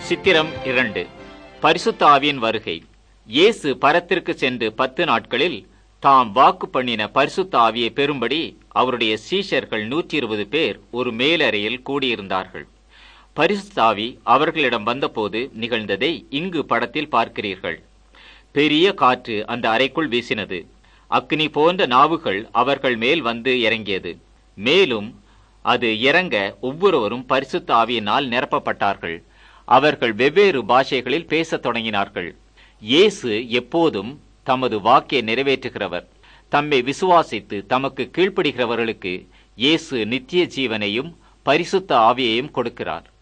சித்திரம் 2. பரிசுத்த ஆவியின் வருகை. இயேசு பரத்திற்கு சென்று 10 நாட்களில் தாம் வாக்கு பண்ணின பரிசுத்த ஆவியை பெறும்படி அவருடைய சீஷர்கள் 120 பேர் ஒரு மேலறையில் கூடியிருந்தார்கள். பரிசுத்த ஆவி அவர்களிடம் வந்தபோது நிகழ்ந்ததை இங்கு படத்தில் பார்க்கிறீர்கள். பெரிய காற்று அந்த அறைக்குள் வீசினது. அக்னி போன்ற நாவுகள் அவர்கள் மேல் வந்து இறங்கியது. மேலும் அது இறங்க ஒவ்வொருவரும் பரிசுத்த ஆவியினால் நிரப்பப்பட்டார்கள். அவர்கள் வெவ்வேறு பாஷைகளில் பேசத் தொடங்கினார்கள். இயேசு எப்போதும் தமது வாக்கை நிறைவேற்றுகிறவர். தம்மை விசுவாசித்து தமக்கு கீழ்ப்படுகிறவர்களுக்கு இயேசு நித்திய ஜீவனையும் பரிசுத்த ஆவியையும் கொடுக்கிறார்.